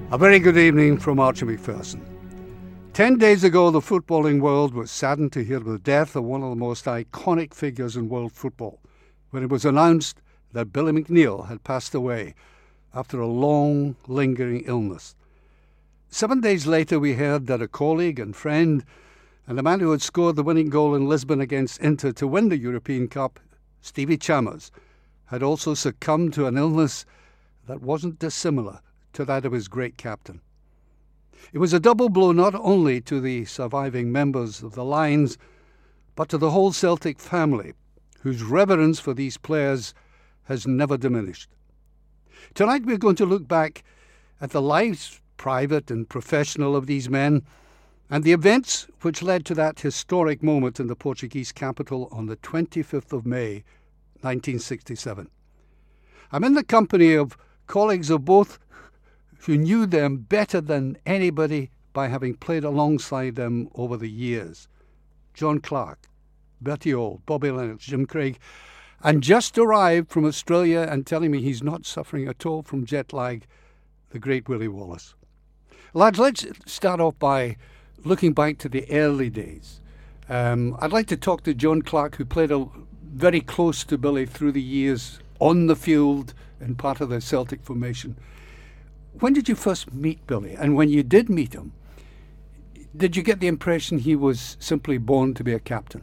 A very good evening from Archie Macpherson. 10 days ago, the footballing world was saddened to hear the death of one of the most iconic figures in world football when it was announced that Billy McNeill had passed away after a long, lingering illness. 7 days later, we heard that a colleague and friend and the man who had scored the winning goal in Lisbon against Inter to win the European Cup, Stevie Chalmers, had also succumbed to an illness that wasn't dissimilar to that of his great captain. It was a double blow not only to the surviving members of the Lions, but to the whole Celtic family, whose reverence for these players has never diminished. Tonight we're going to look back at the lives, private and professional, of these men, and the events which led to that historic moment in the Portuguese capital on the 25th of May, 1967. I'm in the company of colleagues of both who knew them better than anybody by having played alongside them over the years. John Clarke, Bertie Auld, Bobby Lennox, Jim Craig, and just arrived from Australia and telling me he's not suffering at all from jet lag, the great Willie Wallace. Lads, let's start off by looking back to the early days. I'd like to talk to John Clarke, who played very close to Billy through the years on the field and part of the Celtic formation. When did you first meet Billy? And when you did meet him, did you get the impression he was simply born to be a captain?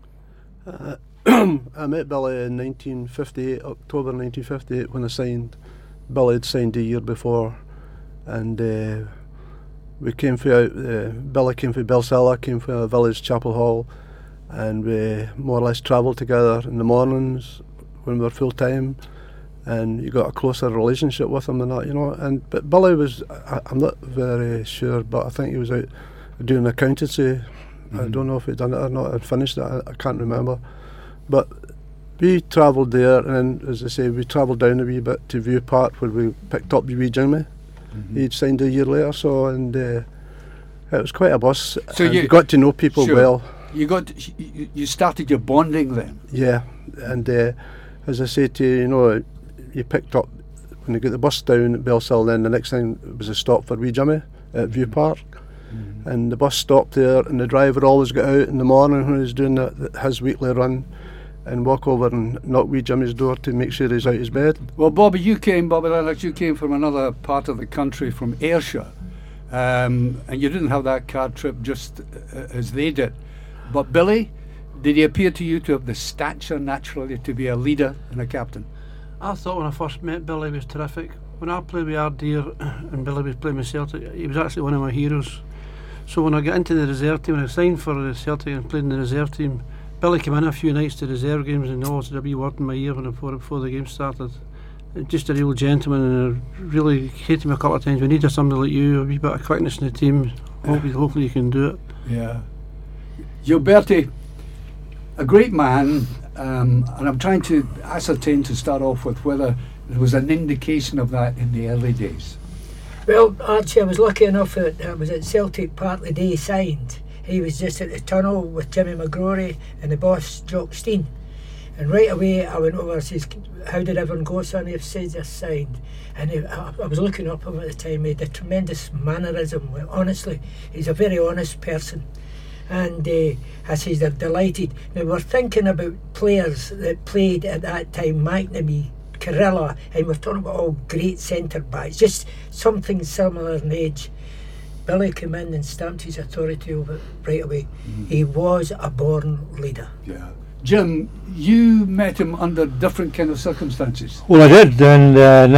I met Billy in 1958, October 1958, when I signed. Billy had signed a year before, and we came Billy came from Bellsilla, came from a village chapel hall, and we more or less travelled together in the mornings when we were full time. And you got a closer relationship with him and that, you know. But Billy was, I'm not very sure, but I think he was out doing accountancy. Mm-hmm. I don't know if he'd done it or not. I'd finished it, I can't remember. But we travelled there, and then, as I say, we travelled down a wee bit to View Park, where we picked up wee Jimmy. Mm-hmm. He'd signed a year later, so, and it was quite a bus. So you got to know people well. You started your bonding then? Yeah, and as I say to you, you know, you picked up when you got the bus down at Bellsall, then the next thing was a stop for wee Jimmy at View Park. Mm-hmm. And the bus stopped there, and the driver always got out in the morning when he was doing his weekly run and walk over and knock wee Jimmy's door to make sure he's out his bed. Well, Bobby Lennox, you came from another part of the country, from Ayrshire, and you didn't have that car trip just as they did. But Billy, did he appear to you to have the stature naturally to be a leader and a captain? I thought when I first met Billy, he was terrific. When I played with Ardeer and Billy was playing with Celtic, he was actually one of my heroes. So when I got into the reserve team, when I signed for the Celtic and played in the reserve team, Billy came in a few nights to reserve games and always had a wee word in my ear before the game started. Just a real gentleman, and I really hated him a couple of times. We needed somebody like you, a wee bit of quickness in the team. Hopefully you can do it. Yeah. Bertie, a great man, and I'm trying to ascertain to start off with whether there was an indication of that in the early days. Well, Archie, I was lucky enough that I was at Celtic Park the day he signed. He was just at the tunnel with Jimmy McGrory and the boss, Jock Steen. And right away I went over and says, "How did everyone go, son?" He said, "Just signed." And I was looking up him at the time. He had a tremendous mannerism. Honestly, he's a very honest person. And I says, "They're delighted." Now we're thinking about players that played at that time, McNamee, Carilla, and we're talking about all great centre backs, just something similar in age. Billy came in and stamped his authority over it right away. Mm-hmm. He was a born leader. Yeah. Jim, you met him under different kind of circumstances. Well, I did. In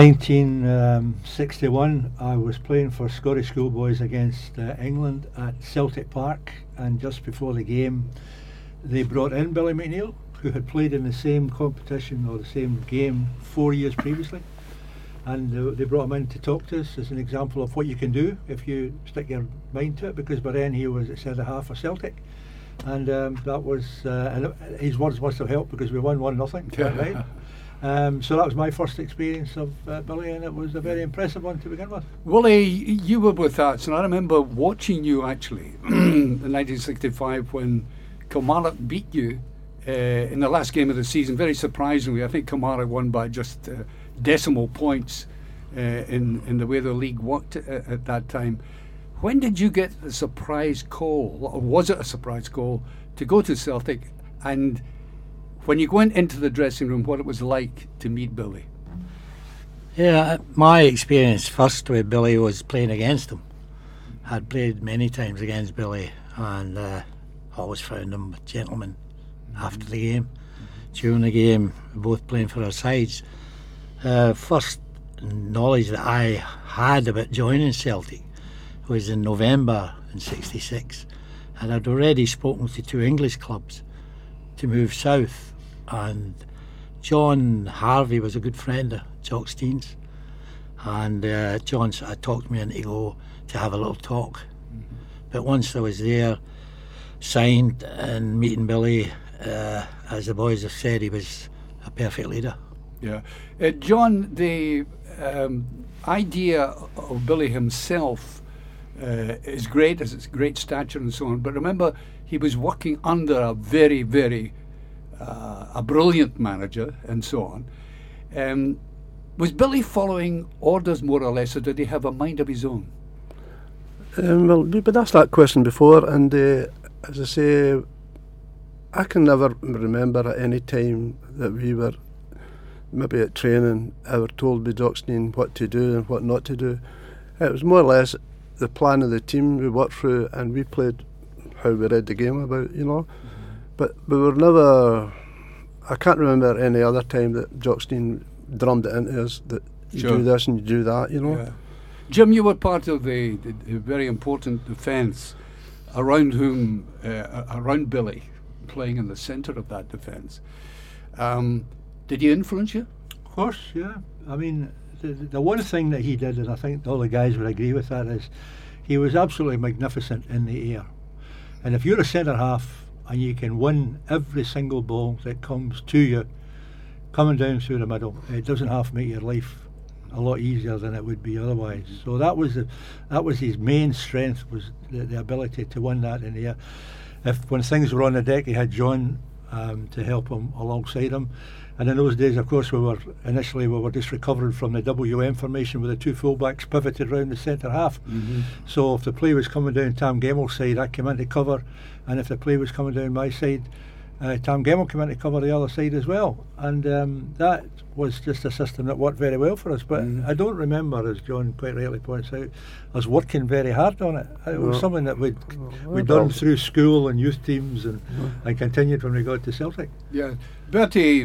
1961, I was playing for Scottish schoolboys against England at Celtic Park, and just before the game, they brought in Billy McNeill, who had played in the same competition or the same game 4 years previously, and they brought him in to talk to us as an example of what you can do if you stick your mind to it, because by then he was at centre half for Celtic. And that was, and his words must have helped because we won 1-0. Right? So that was my first experience of Billy, and it was a very impressive one to begin with. Willie, you were with us, and I remember watching you actually in 1965 when Kilmarnock beat you in the last game of the season. Very surprisingly, I think Kilmarnock won by just decimal points. in the way the league worked at that time. When did you get the surprise call, or was it a surprise call, to go to Celtic, and when you went into the dressing room, what it was like to meet Billy? Yeah, my experience first with Billy was playing against him. I'd played many times against Billy, and always found him a gentleman after the game. During the game, both playing for our sides. First knowledge that I had about joining Celtic was in November in '66, and I'd already spoken to 2 English clubs to move south, and John Harvey was a good friend of Jock Stein's, and John sort of talked me into go to have a little talk. But once I was there, signed and meeting Billy, as the boys have said, he was a perfect leader. Yeah. John, the idea of Billy himself is great, as it's great stature and so on, but remember, he was working under a very, very a brilliant manager and so on. Was Billy following orders more or less, or did he have a mind of his own? Well, we've been asked that question before, and as I say, I can never remember at any time that we were maybe at training ever told by Jock Stein what to do and what not to do. It was more or less the plan of the team we worked through, and we played how we read the game about, you know. But we were never, I can't remember any other time that Jock Stein drummed it into us that you do this and you do that, you know. Yeah. Jim, you were part of the very important defence around Billy, playing in the centre of that defence. Did he influence you? Of course, yeah. I mean, the one thing that he did, and I think all the guys would agree with that, is he was absolutely magnificent in the air. And if you're a centre half and you can win every single ball that comes to you, coming down through the middle, it doesn't have to make your life a lot easier than it would be otherwise. So that was his main strength, was the ability to win that in the air. When things were on the deck, he had John to help him alongside him. And in those days, of course, we were just recovering from the WM formation with the 2 fullbacks pivoted around the centre half. Mm-hmm. So if the play was coming down Tam Gemmell's side, I came into cover, and if the play was coming down my side, Tam Gemmell came in to cover the other side as well, and that was just a system that worked very well for us. But I don't remember, as John quite rightly points out, us working very hard on it. It was something that we'd done through school and youth teams, and continued when we got to Celtic. Yeah, Bertie,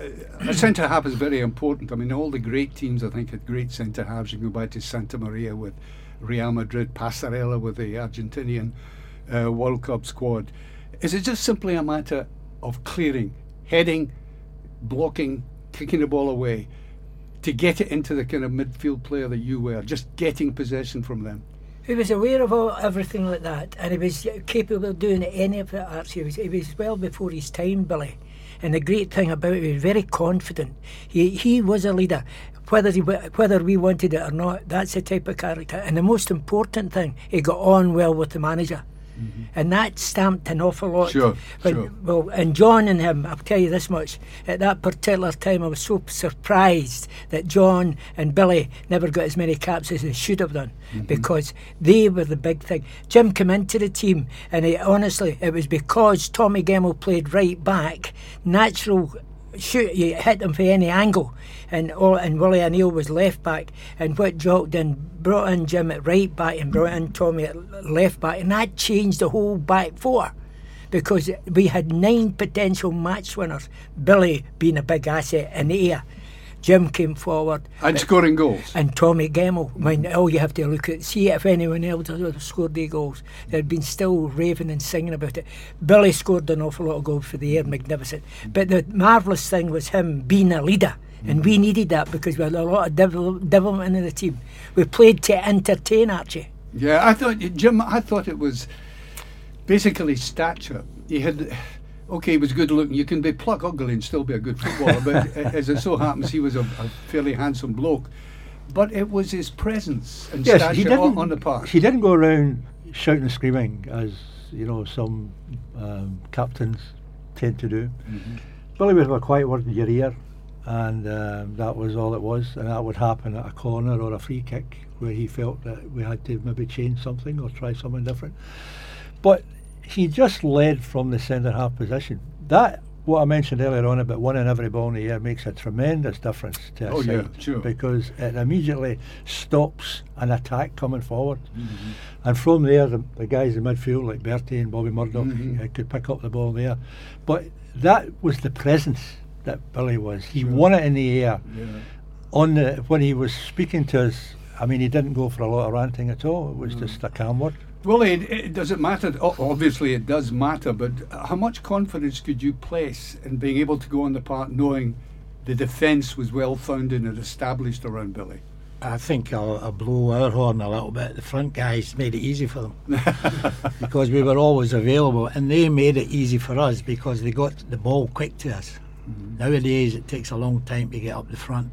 a centre half is very important. I mean, all the great teams, I think, had great centre halves. You can go back to Santa Maria with Real Madrid, Passarella with the Argentinian World Cup squad. Is it just simply a matter of clearing, heading, blocking, kicking the ball away, to get it into the kind of midfield player that you were, just getting possession from them? He was aware of everything like that, and he was capable of doing any of it, actually. He was well before his time, Billy. And the great thing about it, he was very confident. He was a leader. Whether we wanted it or not, that's the type of character. And the most important thing, he got on well with the manager. Mm-hmm. And that stamped an awful lot. Sure. Well, and John and him, I'll tell you this much, at that particular time I was so surprised that John and Billy never got as many caps as they should have done, because they were the big thing. Jim came into the team, and honestly, it was because Tommy Gemmell played right back, natural shoot, you hit him from any angle, and Willie O'Neill was left back, and what Jock done, brought in Jim at right back and brought in Tommy at left back, and that changed the whole back four, because we had 9 potential match winners, Billy being a big asset in the air. Jim came forward and scoring goals, and Tommy Gemmell. I mean, all you have to look at, see if anyone else would have scored the goals. They'd been still raving and singing about it. Billy scored an awful lot of goals for the air, magnificent. But the marvellous thing was him being a leader, and we needed that because we had a lot of development in the team. We played to entertain, Archie. Yeah, I thought it was basically stature. He had. Okay, he was good looking. You can be pluck ugly and still be a good footballer, but as it so happens, he was a fairly handsome bloke. But it was his presence and stature on the park. He didn't go around shouting and screaming, as you know some captains tend to do. Mm-hmm. Billy would have a quiet word in your ear, and that was all it was, and that would happen at a corner or a free kick where he felt that we had to maybe change something or try something different. But he just led from the centre half position. That, what I mentioned earlier on about winning every ball in the air, makes a tremendous difference to a side, because it immediately stops an attack coming forward. And from there, the guys in midfield like Bertie and Bobby Murdoch could pick up the ball there. But that was the presence that Billy was. He won it in the air. When he was speaking to us, I mean, he didn't go for a lot of ranting at all. It was just a calm word. Well, it doesn't matter. Obviously, it does matter, but how much confidence could you place in being able to go on the park knowing the defence was well founded and established around Billy? I think I'll blow our horn a little bit. The front guys made it easy for them because we were always available, and they made it easy for us because they got the ball quick to us. Nowadays, it takes a long time to get up the front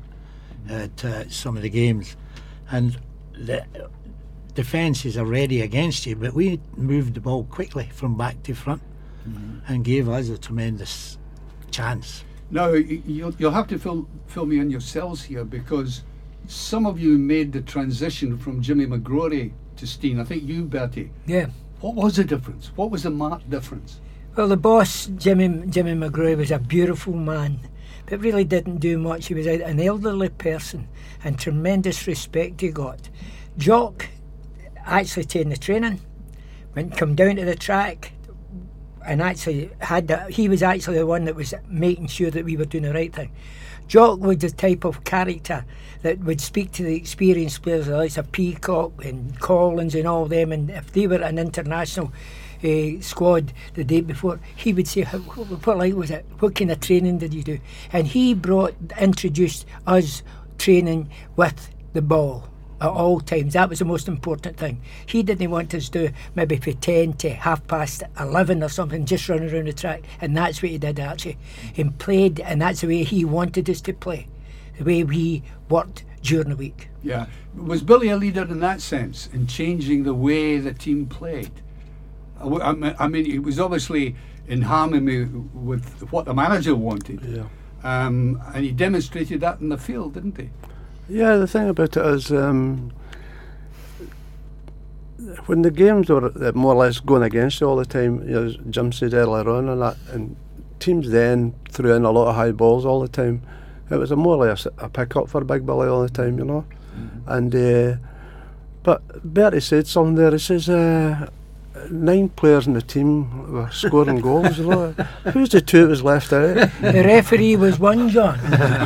to some of the games, and the defences are ready against you, but we moved the ball quickly from back to front and gave us a tremendous chance. Now, you'll have to fill me in yourselves here, because some of you made the transition from Jimmy McGrory to Steen. I think you, Bertie. Yeah. What was the difference? What was the marked difference? Well, the boss, Jimmy McGrory, was a beautiful man, but really didn't do much. He was an elderly person, and tremendous respect he got. Jock actually taken the training, come down to the track, and actually he was actually the one that was making sure that we were doing the right thing. Jock was the type of character that would speak to the experienced players, like Peacock and Collins and all them, and if they were an international squad the day before, he would say, what like was it? What kind of training did you do? And he introduced us training with the ball at all times. That was the most important thing. He didn't want us to maybe for 10 to 11:30 or something, just run around the track, and that's what he did actually. He played, and that's the way he wanted us to play, the way we worked during the week. Yeah. Was Billy a leader in that sense, in changing the way the team played? I mean, it was obviously in harmony with what the manager wanted, and he demonstrated that in the field, didn't he? Yeah, the thing about it is, when the games were more or less going against you all the time, as Jim said earlier on, and teams then threw in a lot of high balls all the time. It was more or less a pick-up for Big Billy all the time, you know. And but Bertie said something there. He says 9 players in the team were scoring goals. You know. Who's the 2 that was left out? The referee was one, John.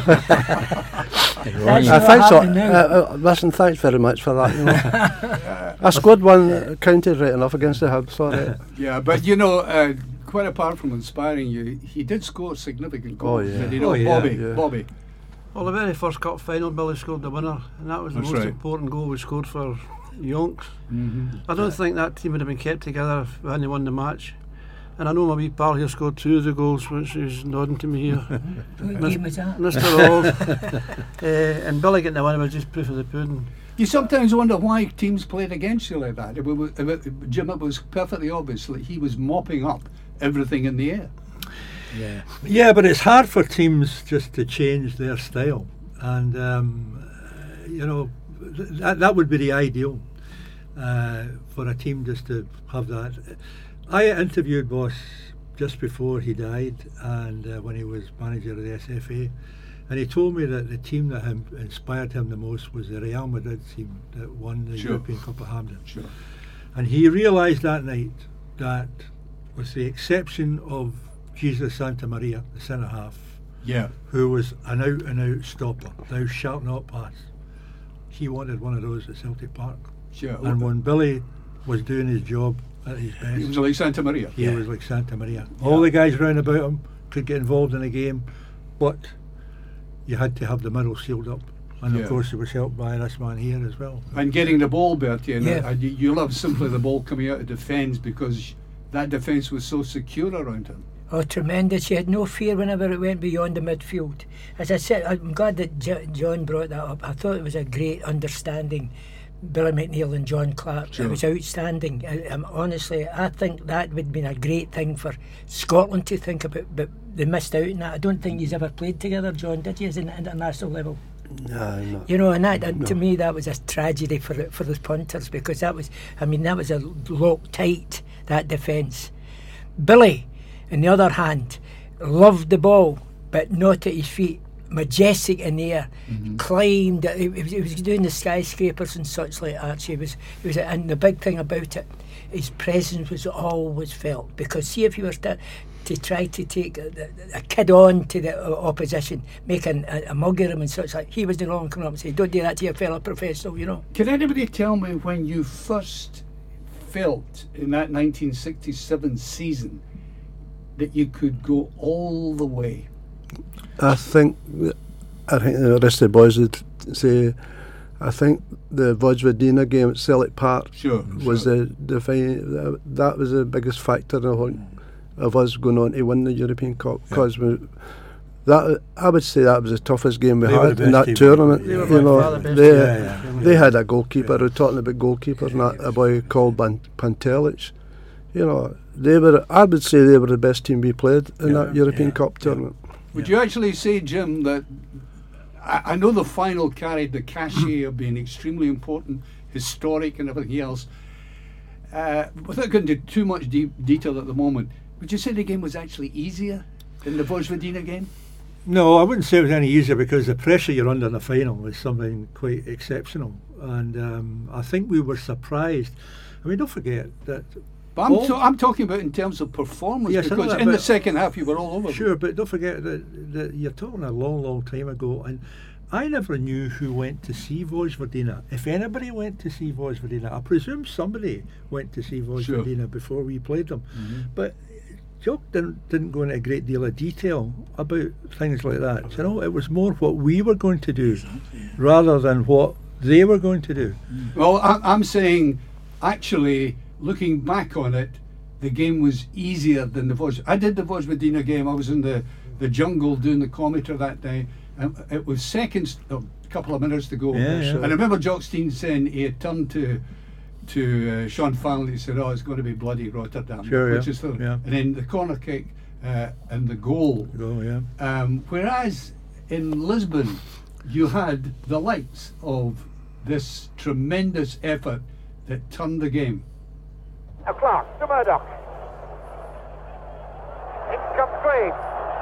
I think so. Listen, thanks very much for that. You know. I scored one, counted right enough against the Hibs. Sorry. Yeah, but you know, quite apart from inspiring you, he did score significant goals. Did he not? Bobby. Well, the very first cup final, Billy scored the winner, and that was the most important goal we scored for Yonks. I don't think that team would have been kept together if we hadn't won the match. And I know my wee pal here scored 2 of the goals, which is nodding to me here. What game was that? Mr. Hall. And Billy getting the winner was just proof of the pudding. You sometimes wonder why teams played against you like that. Jim, it was perfectly obvious that he was mopping up everything in the air. Yeah, but it's hard for teams just to change their style, and you know, that would be the ideal for a team just to have that. I interviewed Boss just before he died, and when he was manager of the SFA, and he told me that the team that inspired him the most was the Real Madrid team that won the European Cup of Hampden. And he realised that night that, with the exception of Jesus Santa Maria, the centre half, who was an out-and-out stopper, thou shalt not pass, he wanted one of those at Celtic Park. And when Billy was doing his job at his best, he was like Santa Maria. He was like Santa Maria. All the guys round about him could get involved in the game, but you had to have the middle sealed up. And of course it was helped by this man here as well. And getting the ball, Bertie, and you love simply the ball coming out of defence, because that defence was so secure around him. Oh, tremendous. He had no fear whenever it went beyond the midfield. As I said, I'm glad that John brought that up. I thought it was a great understanding Billy McNeil and John Clark. Sure. It was outstanding. Honestly, I think that would have been a great thing for Scotland to think about, but they missed out on that. I don't think you've ever played together, John, did you, as an international level? No. You know, and that to me, that was a tragedy for the punters, because that was a lock tight, that defence. Billy, on the other hand, loved the ball, but not at his feet. Majestic in the air, climbed. He was doing the skyscrapers and such like Archie. And the big thing about it, his presence was always felt. Because see, if you were to try to take a kid on to the opposition, make a mug of him and such like, he was the wrong come up and say, "Don't do that to your fellow professional," you know. Can anybody tell me when you first felt in that 1967 season that you could go all the way? I think the rest of the boys would say, I think the Vojvodina game at Celtic Park was that was the biggest factor of us going on to win the European Cup, because I would say that was the toughest game we had in that tournament. They had a goalkeeper. We're talking about goalkeepers, not a boy called Pantelic. You know, I would say they were the best team we played in that European Cup tournament. Would you actually say, Jim, that I know the final carried the cachet of being extremely important, historic and everything else. Without going into too much detail at the moment, would you say the game was actually easier than the Vojvodina game? No, I wouldn't say it was any easier, because the pressure you're under in the final was something quite exceptional. And I think we were surprised. I mean, don't forget that... But I'm talking about in terms of performance, yes, because in the second half you were all over. Sure, but don't forget that you're talking a long, long time ago, and I never knew who went to see Vojvodina. If anybody went to see Vojvodina, I presume somebody went to see Vojvodina before we played them. But Jock didn't go into a great deal of detail about things like that. You know, it was more what we were going to do rather than what they were going to do. Well, I'm saying, actually, looking back on it, the game was easier than the Vojvodina. I did the Vojvodina game. I was in the jungle doing the commentary that day. And it was seconds, a couple of minutes to go. And I remember Jock Stein saying he had turned to Sean Fallon. He said, "Oh, it's going to be bloody Rotterdam." Which is and then the corner kick and the goal. Whereas in Lisbon, you had the likes of this tremendous effort that turned the game. Now Clark to Murdoch. In comes Graves.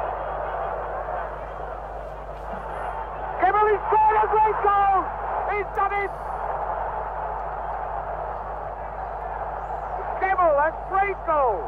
Gibble, he's scored a great goal! He's done it! Gibble, a great goal!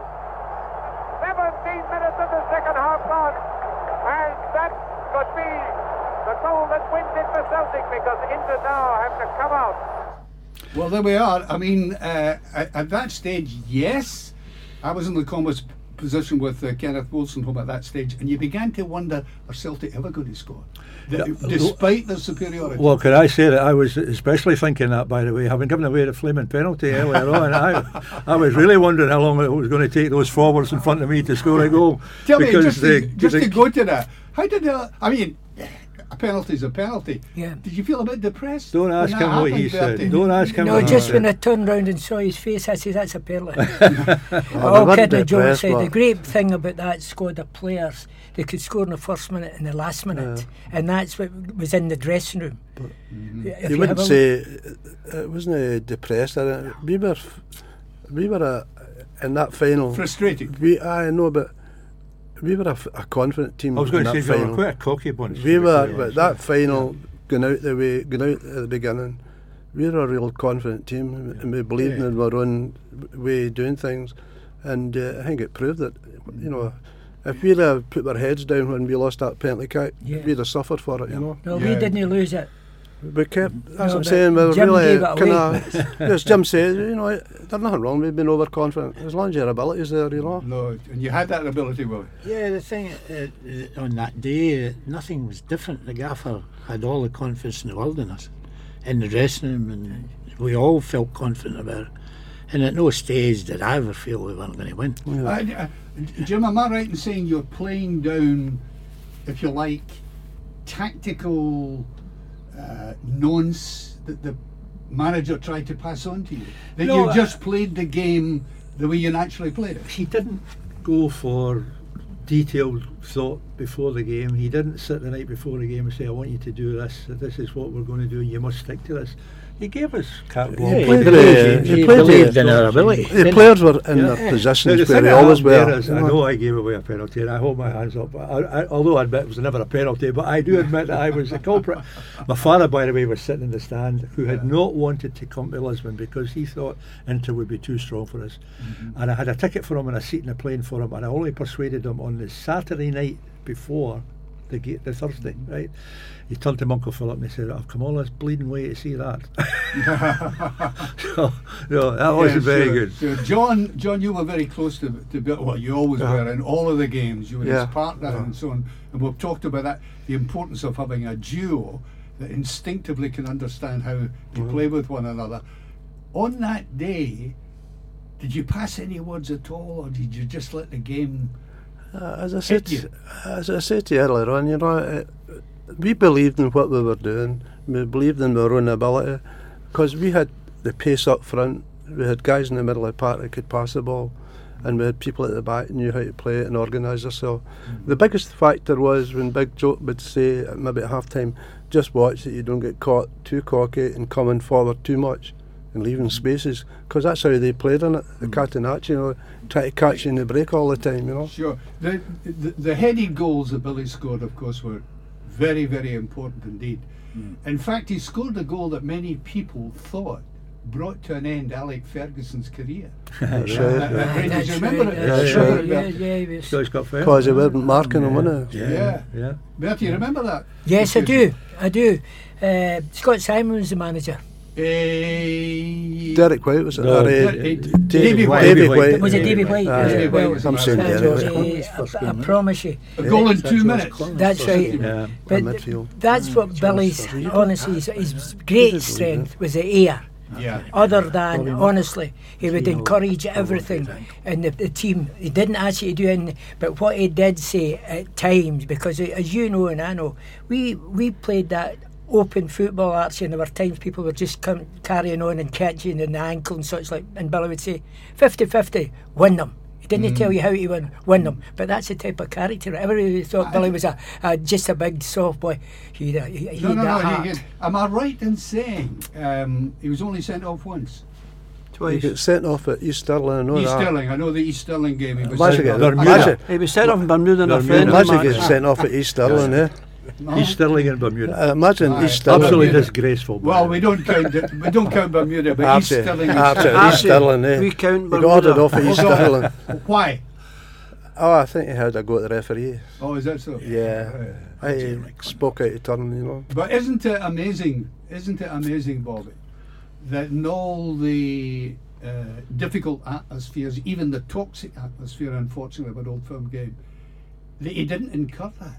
17 minutes of the second half gone, and that could be the goal that wins it for Celtic, because Inter now have to come out. Well, there we are. I mean, at that stage, yes, I was in the position with Kenneth Wilson home at that stage, and you began to wonder, are Celtic ever going to score? Despite their superiority. Well, could I say that I was especially thinking that, by the way, having given away the flaming penalty earlier on, I was really wondering how long it was going to take those forwards in front of me to score a goal. Tell me, just to go to that, how did I mean, a penalty's a penalty. Yeah. Did you feel a bit depressed? Don't ask him what he said. Don't ask him. No, just when I turned round and saw his face, I said, "That's a penalty." All kidding, Joe said. The great thing about that squad of players, they could score in the first minute and the last minute, and that's what was in the dressing room. You wouldn't say it wasn't depressed. We were in that final frustrated. I know, but we were a confident team. I was going to say final. we were quite a cocky bunch. We were, but that final, going out at the beginning, we were a real confident team, and we believed in our own way of doing things, and I think it proved that, you know, if we'd have put our heads down when we lost that penalty kick, we'd have suffered for it, you know. No, we didn't lose it. We kept, that's what I'm saying, we were really kind of, as Jim said, you know, there's nothing wrong, we've been overconfident, as long as your ability's there, you know. No, and you had that ability, Willie. Yeah, the thing, on that day, nothing was different. The gaffer had all the confidence in the world in us, in the dressing room, and we all felt confident about it. And at no stage did I ever feel we weren't going to win. Yeah. Jim, am I right in saying you're playing down, if you like, tactical nonce, the manager tried to pass on to you? That No, you just played the game the way you naturally played it? He didn't go for detailed thought before the game. He didn't sit the night before the game and say, I want you to do this, this is what we're going to do, you must stick to this. He gave us carte blanche. He played he believed in our ability. The didn't players were in Yeah. their Now, positions the where thing they I always have there were. is, I know I gave away a penalty and I hold my hands up. Although I admit it was never a penalty, but I do admit that I was the culprit. My father, by the way, was sitting in the stand, who had not wanted to come to Lisbon because he thought Inter would be too strong for us. And I had a ticket for him and a seat in a plane for him, and I only persuaded him on the Saturday night before the Thursday, right? He turned to Uncle Philip and he said, I've come all this bleeding way to see that. So, no, that wasn't very good. So John, you were very close to Bill. Well, you always were in all of the games. You were his partner and so on. And we've talked about that, the importance of having a duo that instinctively can understand how to play with one another. On that day, did you pass any words at all, or did you just let the game? As I hit said, you? to you earlier on, we believed in what we were doing. We believed in our own ability because we had the pace up front. We had guys in the middle of the park that could pass the ball, and we had people at the back who knew how to play it and organise themselves. The biggest factor was when Big Joe would say maybe at half time, just watch that you don't get caught too cocky and coming forward too much and leaving spaces, because that's how they played in it, the Catenacci, try to catch you in the break all the time, Sure. The headed goals that Billy scored, of course, were very, very important indeed. In fact, he scored a goal that many people thought brought to an end Alec Ferguson's career. That's right. Did you remember it? That's right. Yeah. So he's got fair. Because he wasn't marking him, wasn't he? Yeah. Bertie, you remember that? Yes, I do. Scott Simon was the manager. Derek White was it? No, Davy White. Davy White. Was it Davy White? Aye. Well, I'm saying Derek White. I promise you. A goal in 2 minutes. That's right. Yeah. But midfield. that's what Billy's, honestly, his great strength was the air. Yeah. Other than, honestly, he would encourage everything in the team. He didn't ask you to do anything, but what he did say at times, because as you know and I know, we played that open football, Archie, and there were times people were just carrying on and catching in the ankle and such like, and Billy would say 50-50, win them. He didn't tell you how to win them, but that's the type of character. Everybody thought Billy was just a big soft boy. He had that heart. Am I right in saying he was only sent off once? He Twice. got sent off at East Stirling, I know East that. Stirling. I know the East Stirling game. He was Imagine sent getting- off. imagine- He was sent off in Bermuda and a friend of Imagine mine. getting sent off at East Stirling, East Stirling and Bermuda. Imagine Aye. East Stirling. Absolutely Bermuda. disgraceful. Well, we don't count Bermuda, but East Archie, Stirling. East Stirling, We count He got ordered Bermuda. off at East Hold on. Stirling. Why? Oh, I think he had a go at the referee. Oh, is that so? Yeah. I spoke out of turn, But isn't it amazing, Bobby, that in all the difficult atmospheres, even the toxic atmosphere, unfortunately, of an Old Firm game, that he didn't incur that.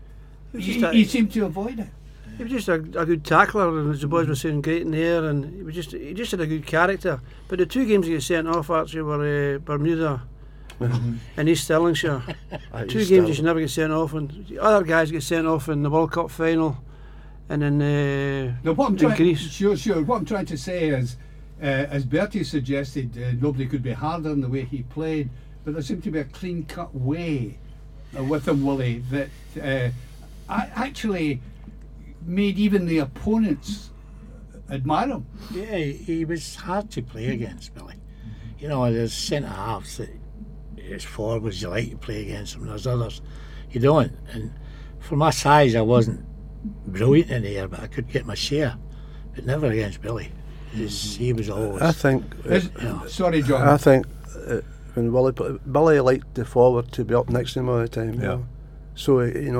He seemed to avoid it. He was just a good tackler, and as the boys were saying, great in the air, and he just had a good character. But the two games he got sent off actually were Bermuda and East Stirlingshire. Two games you should never get sent off, and the other guys get sent off in the World Cup final and in Now, what I'm trying, Greece. Sure. What I'm trying to say is, as Bertie suggested, nobody could be harder in the way he played, but there seemed to be a clean-cut way with him, Willie, that actually made even the opponents admire him. Yeah, he was hard to play against, Billy. There's centre halves that as forwards you like to play against them, there's others you don't. And for my size, I wasn't brilliant in the air, but I could get my share, but never against Billy. He was always. I think. Sorry, John. I think when Billy liked the forward to be up next to him all the time. So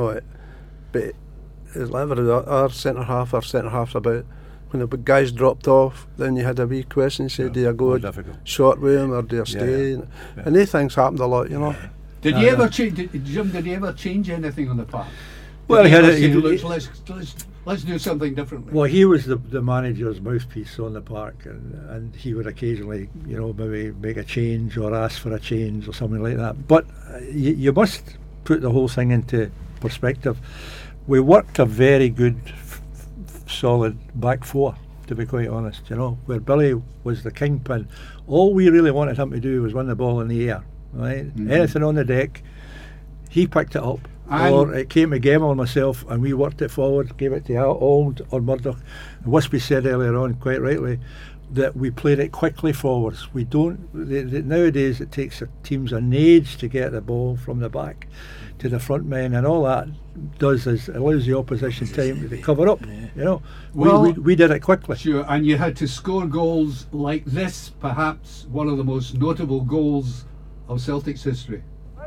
but whenever our centre half's about, when the big guys dropped off, then you had a wee question. Said, do you go short with him or do you stay? And these things happened a lot, Did he ever change? Jim, did he ever change anything on the park? Well, Did he had ever a- say, he- "Look, let's do something differently." Well, he was the manager's mouthpiece on the park, and he would occasionally, maybe make a change or ask for a change or something like that. But you must put the whole thing into perspective. We worked a very good, solid back four, to be quite honest, you know, where Billy was the kingpin. All we really wanted him to do was win the ball in the air, right? Anything on the deck, he picked it up. Or it came to Gemma or myself and we worked it forward, gave it to Old or Murdoch. And Wispy said earlier on, quite rightly, that we played it quickly forwards. We don't, nowadays it takes teams an age to get the ball from the back to the front men, and all that does is allows the opposition time to cover up, you know. We did it quickly. Sure, and you had to score goals like this, perhaps one of the most notable goals of Celtic's history.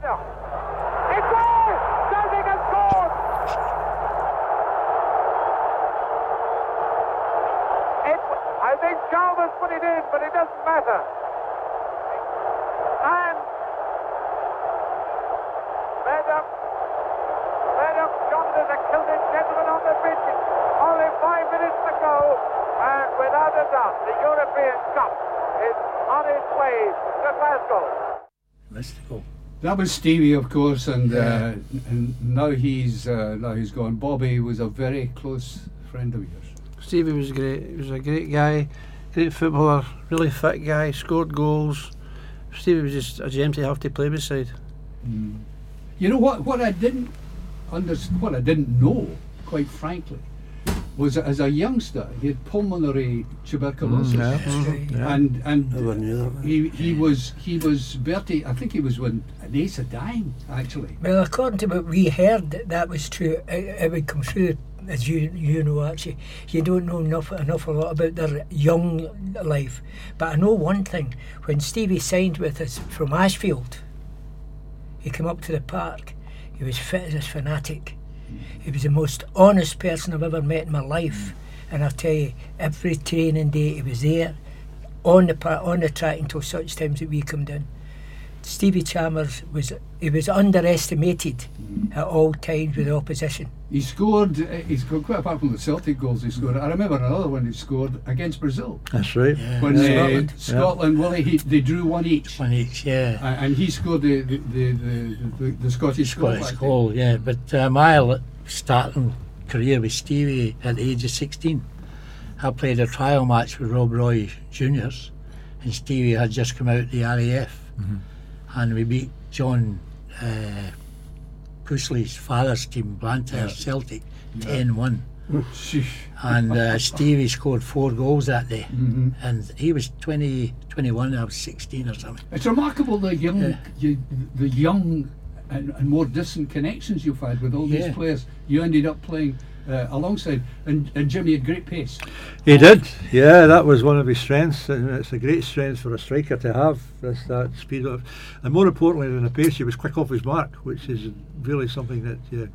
Chalmers put it in, but it doesn't matter. And Murdoch jumped as a kilted gentleman on the pitch. Only 5 minutes to go, and without a doubt, the European Cup is on its way to Glasgow. Mystical. That was Stevie, of course, and now he's gone. Bobby was a very close friend of yours. Stevie was great. He was a great guy, great footballer, really fit guy, scored goals. Stevie was just a gem to have to play beside. You know what I didn't what I didn't know, quite frankly, was that as a youngster he had pulmonary tuberculosis, and Never knew that. he was Bertie. I think he was an ace of dying, actually. Well, according to what we heard, that was true. It would come through, as you know, actually. You don't know an awful lot about their young life. But I know one thing. When Stevie signed with us from Ashfield, he came up to the park. He was fit as a fanatic. He was the most honest person I've ever met in my life. And I'll tell you, every training day he was there, on the track until such times that we come down. Stevie Chalmers was underestimated at all times with the opposition. He scored quite apart from the Celtic goals he scored. I remember another one he scored against Brazil. That's right. When Scotland, Willie, they drew one each. One each, yeah. And he scored the Scottish goal, yeah. But my starting career with Stevie at the age of 16. I played a trial match with Rob Roy Juniors, and Stevie had just come out of the RAF. And we beat John Pushley's father's team, Blantyre Celtic, 10-1. And Stevie scored 4 goals that day. And he was 21, I was 16 or something. It's remarkable the young and more distant connections you've had with all these players you ended up playing alongside, and Jimmy had great pace. He did, yeah. That was one of his strengths, and it's a great strength for a striker to have that speed of, and more importantly than the pace, he was quick off his mark, which is really something that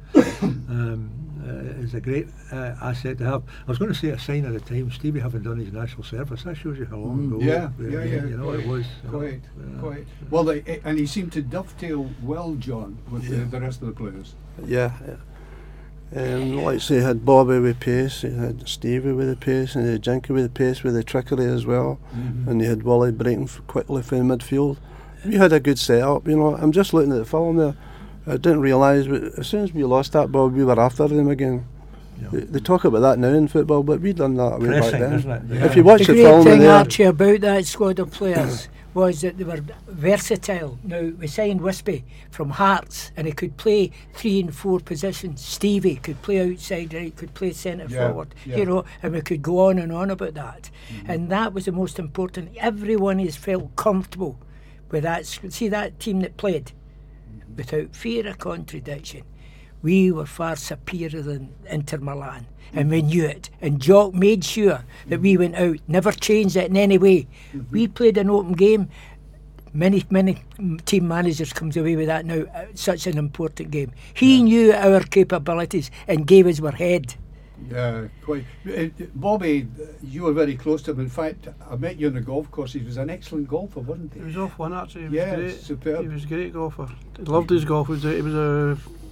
is a great asset to have. I was going to say a sign at the time, Stevie having done his national service. That shows you how long ago. You know, it was quite. Well, and he seemed to dovetail well, John, with the rest of the players. Like I say, he had Bobby with pace, he had Stevie with the pace, and he had Jinky with the pace, with the trickery as well, and he had Willie breaking quickly from the midfield. We had a good setup, you know. I'm just looking at the film there. I didn't realise, but as soon as we lost that ball, we were after them again. They talk about that now in football, but we done that way back then. Isn't it? Yeah. If you watch the film, great thing, Archie, about that squad of players was that they were versatile. Now, we signed Wispy from Hearts, and he could play 3 and 4 positions. Stevie could play outside right, could play centre forward, you know, and we could go on and on about that. And that was the most important. Everyone has felt comfortable with that. See that team that played, without fear of contradiction, we were far superior than Inter Milan, and we knew it. And Jock made sure that we went out, never changed it in any way. We played an open game. Many team managers comes away with that now. Such an important game. He knew our capabilities and gave us our head. Yeah, quite. Bobby, you were very close to him. In fact, I met you on the golf course. He was an excellent golfer, wasn't he? He was off one, actually. He was great. Superb. He was a great golfer. He loved his golf. He was a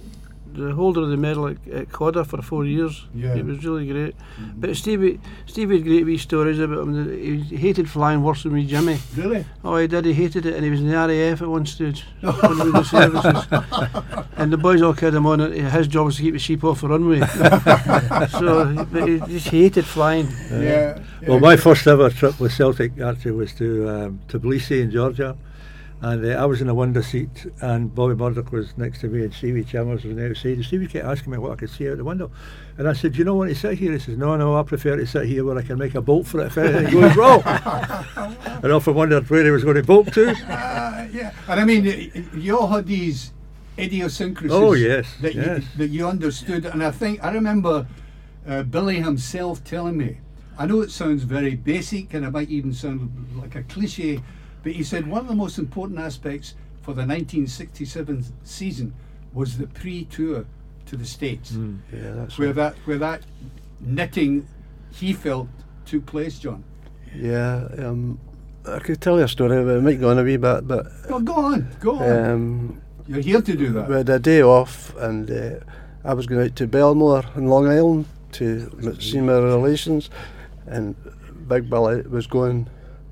the holder of the medal at Codder for 4 years. Yeah. It was really great. But Stevie had great wee stories about him. He hated flying worse than me, Jimmy. Really? Oh, he did. He hated it, and he was in the RAF at one stage. When he was in the services. And the boys all carried him on. His job was to keep the sheep off the runway. But he just hated flying. Yeah. Well, my first ever trip with Celtic actually was to Tbilisi in Georgia, and I was in a window seat, and Bobby Murdoch was next to me, and Stevie Chalmers was on the outside. And Stevie kept asking me what I could see out the window, and I said, "Do you know want to sit here?" He says, "No, I prefer to sit here where I can make a bolt for it if anything goes wrong." And I often wondered where he was going to bolt to. Yeah, and I mean, you all had these idiosyncrasies. Oh yes, that you understood, and I remember Billy himself telling me. I know it sounds very basic, and it might even sound like a cliche, but he said one of the most important aspects for the 1967 season was the pre-tour to the States, Yeah, that's where that knitting he felt took place, John. Yeah, I could tell you a story, but it might go on a wee bit, but Oh, go on. You're here to do that. we had a day off, and I was going out to Belmore in Long Island to see my relations, and Big Billy was going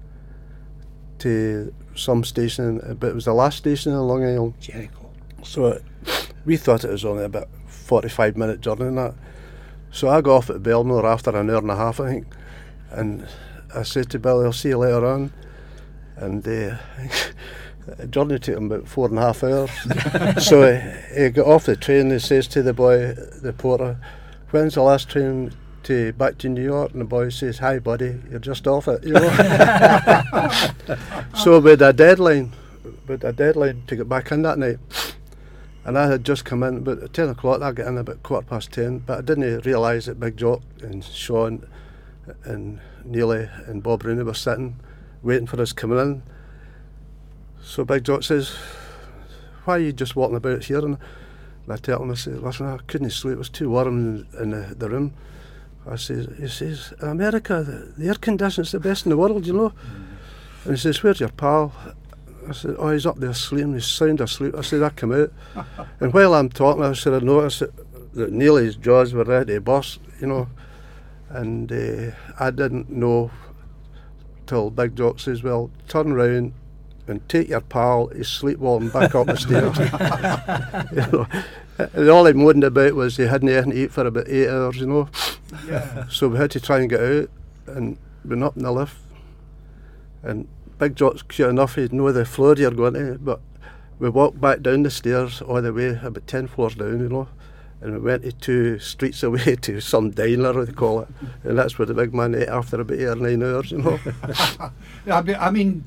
to some station, but it was the last station in Long Island. Jericho. So we thought it was only about 45-minute journey and that. So I got off at Belmore after an hour and a half, I think, and I said to Billy, "I'll see you later on." And the journey took him about 4.5 hours. So he got off the train, he says to the boy, the porter, "When's the last train back to New York?" And the boy says, "Hi buddy, you're just off it," you know. So we had a deadline to get back in that night, and I had just come in about 10 o'clock. I got in about 10:15, but I didn't realise that Big Jock and Sean and Neely and Bob Rooney were sitting waiting for us coming in. So Big Jock says, "Why are you just walking about here?" And I tell him, I said, "Listen, I couldn't sleep, it was too warm in the room." He says, "In America, the air conditioning's the best in the world, you know." And he says, "Where's your pal?" I said, "Oh, he's up there sleeping, he's sound asleep." I said, "I come out." And while I'm talking, I said, I noticed that Neely's jaws were ready to burst, you know. And I didn't know till Big Jock says, "Well, turn round and take your pal, he's sleepwalking back up the stairs." You know. And all he moaned about was he hadn't anything to eat for about 8 hours, you know. Yeah. So we had to try and get out, and we went up in the lift. And Big Jock's cute enough, he'd know the floor you're going to, but we walked back down the stairs all the way, about 10 floors down, you know. And we went to 2 streets away to some diner, they call it. And that's where the big man ate after about 8 or 9 hours, you know. I mean,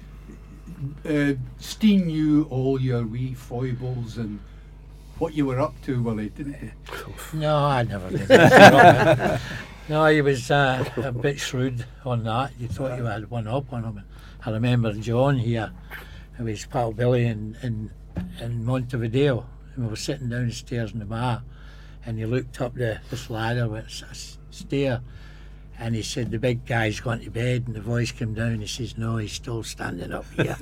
Steen knew all your wee foibles and what you were up to, Willie, didn't he? No, I never did. No, he was a bit shrewd on that. You thought you had one up on him. I remember John here, who was pal Billy in Montevideo, and we were sitting downstairs in the bar, and he looked up this ladder with a stair, and he said, "The big guy's gone to bed," and the voice came down, he says, "No, he's still standing up here."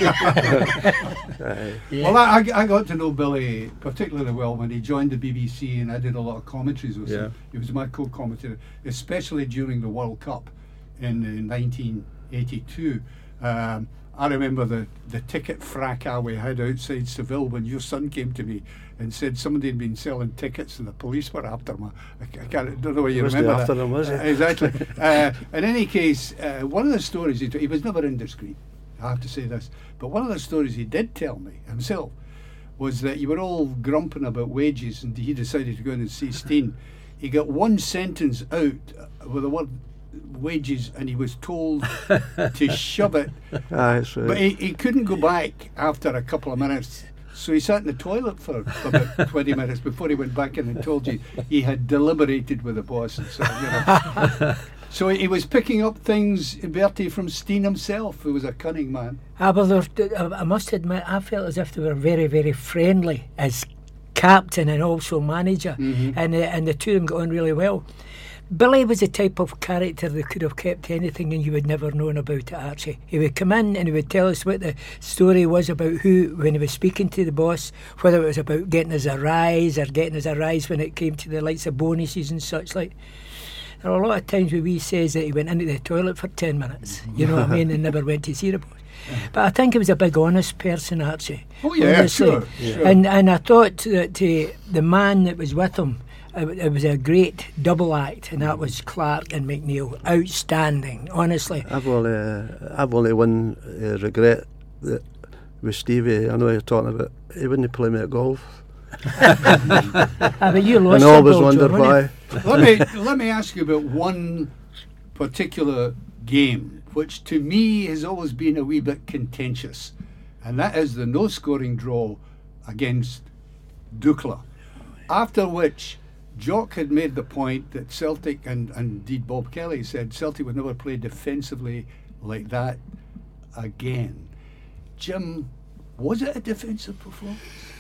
Yeah. Well, I got to know Billy particularly well when he joined the BBC, and I did a lot of commentaries with him. He was my co-commentator, especially during the World Cup in 1982. I remember the ticket fracas we had outside Seville when your son came to me and said somebody had been selling tickets and the police were after him. I don't know whether you Was remember they after that. him, was he? Exactly. In any case, one of the stories he was never indiscreet, I have to say this, but one of the stories he did tell me himself was that you were all grumping about wages and he decided to go in and see Steen. He got one sentence out with the word wages and he was told to shove it. That's right. But he couldn't go back after a couple of minutes. So he sat in the toilet for about 20 minutes before he went back in and told you he had deliberated with the boss. And so, you know. So he was picking up things, Bertie, from Steen himself, who was a cunning man. I must admit, I felt as if they were very, very friendly as captain and also manager, and the two of them got on really well. Billy was the type of character that could have kept anything and you would never known about it, Archie. He would come in and he would tell us what the story was about who, when he was speaking to the boss, whether it was about getting us a rise or getting us a rise when it came to the likes of bonuses and such like. There are a lot of times where he says that he went into the toilet for 10 minutes, you know what I mean, and never went to see the boss. But I think he was a big honest person, Archie. Oh yeah, honestly. sure. And I thought that the man that was with him, it was a great double act, and that was Clark and McNeil. Outstanding, honestly. I've only one regret that with Stevie. I know you're talking about. He wouldn't play me at golf. But you lost. And I always wondered why. Let me ask you about one particular game, which to me has always been a wee bit contentious, and that is the no-scoring draw against Dukla. After which, Jock had made the point that Celtic, and indeed Bob Kelly said, Celtic would never play defensively like that again. Jim, was it a defensive performance?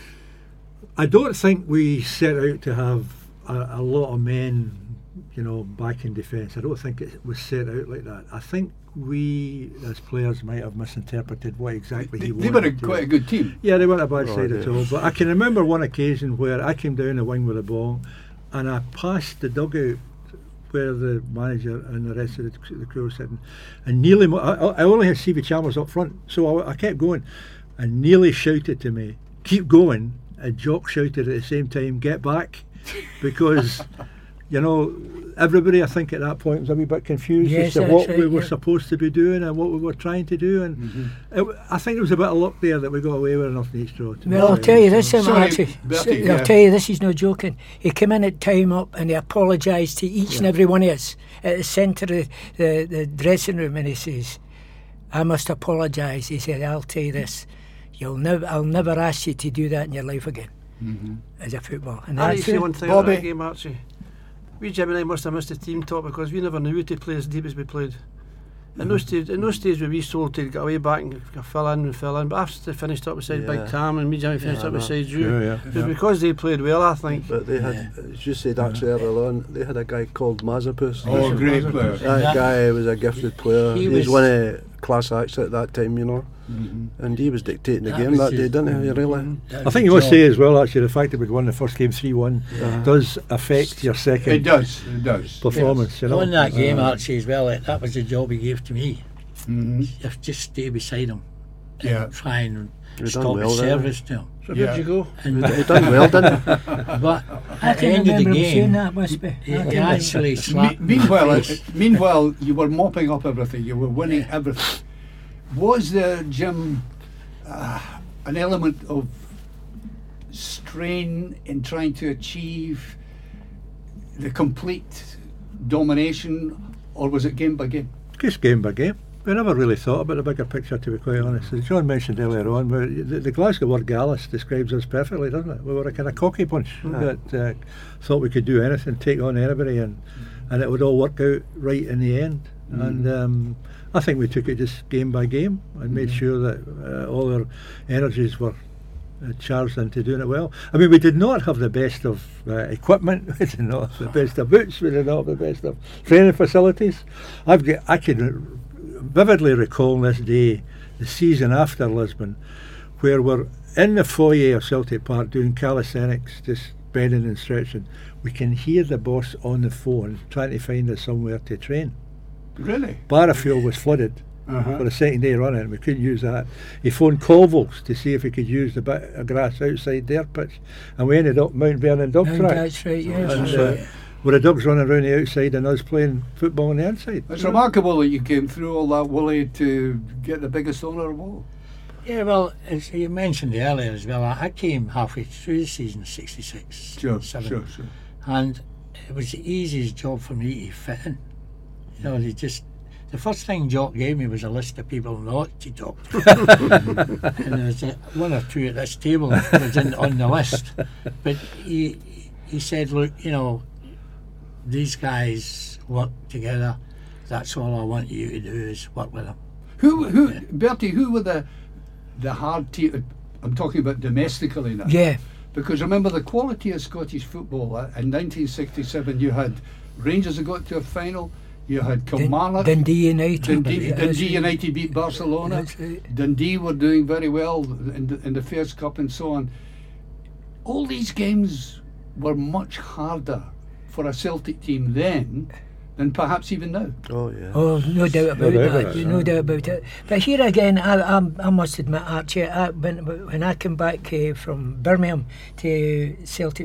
I don't think we set out to have a lot of men, back in defence. I don't think it was set out like that. I think we, as players, might have misinterpreted what exactly he wanted. They were quite a good team. Yeah, they weren't a bad side at all. But I can remember one occasion where I came down the wing with the ball and I passed the dugout where the manager and the rest of the crew were sitting, and Neely, I only had Stevie Chalmers up front, so I kept going, and Neely shouted to me, "Keep going," and Jock shouted at the same time, "Get back," because everybody, I think, at that point was a wee bit confused as to what we were supposed to be doing and what we were trying to do, and I think there was a bit of luck there that we got away with enough in each draw. Well, I'll tell you this, Bertie, I'll tell you this, he's no joking. He came in at time up and he apologised to each and every one of us at the centre of the dressing room, and he says, "I must apologise." He said, "I'll tell you this, I'll never ask you to do that in your life again as a footballer." And I that's say it. one thing about that game, Archie. We Jim and I must have missed the team talk because we never knew to play as deep as we played. In those days where we sold to get away back and fill in, but after they finished up beside Big Tam and me Jimmy finished up beside you, it was because they played well, I think. But they had, as you said actually earlier on, they had a guy called Mazepus. Oh, great player. That guy was a gifted player. He was one of class acts at that time, and he was dictating the game that day, didn't he, really? I think you must say as well, actually, the fact that we'd won the first game 3-1 does affect your second It does performance. Won that game, Archie, as well. That was the job he gave to me. Just stay beside him and try and stop his service to him. So where'd you go? And he done well, didn't he? But I at the can end of the remember him saying game, that, must be. he actually slapped me. Meanwhile, you were mopping up everything. You were winning everything. Was there, Jim, an element of strain in trying to achieve the complete domination, or was it game by game? Just game by game. We never really thought about the bigger picture, to be quite honest. As John mentioned earlier on, the Glasgow word Gallus describes us perfectly, doesn't it? We were a kind of cocky bunch that thought we could do anything, take on anybody, and it would all work out right in the end. And I think we took it just game by game and made sure that all our energies were charged into doing it well. I mean, we did not have the best of equipment, we did not have the best of boots, we did not have the best of training facilities. I can vividly recall this day, the season after Lisbon, where we're in the foyer of Celtic Park doing calisthenics, just bending and stretching. We can hear the boss on the phone trying to find us somewhere to train. Really? Barrafield was flooded for the second day running, and we couldn't use that. He phoned Colville's to see if he could use the bit of grass outside their pitch, and we ended up Mount Vernon Dog Track. That's right, yes. And, with the dogs running around the outside and us playing football on the inside. It's remarkable that you came through all that, Willie, to get the biggest honour of all. Yeah, well, as you mentioned earlier as well, I came halfway through the season, 66, Sure. and it was the easiest job for me to fit in. The first thing Jock gave me was a list of people not to talk to. And there was one or two at this table that was on the list. But he said, look, these guys work together. That's all I want you to do is work with them. Bertie, who were the hard team? I'm talking about domestically now. Yeah. Because remember, the quality of Scottish football in 1967, you had Rangers had got to a final. You had Kilmarnock. Dundee United. Dundee United beat Barcelona. That's right. Dundee were doing very well in the Fairs Cup and so on. All these games were much harder for a Celtic team then than perhaps even now. Oh yeah. Oh, no doubt about doubt that. about it, No doubt about it. But here again, I must admit, Archie, when I came back from Birmingham to Celtic,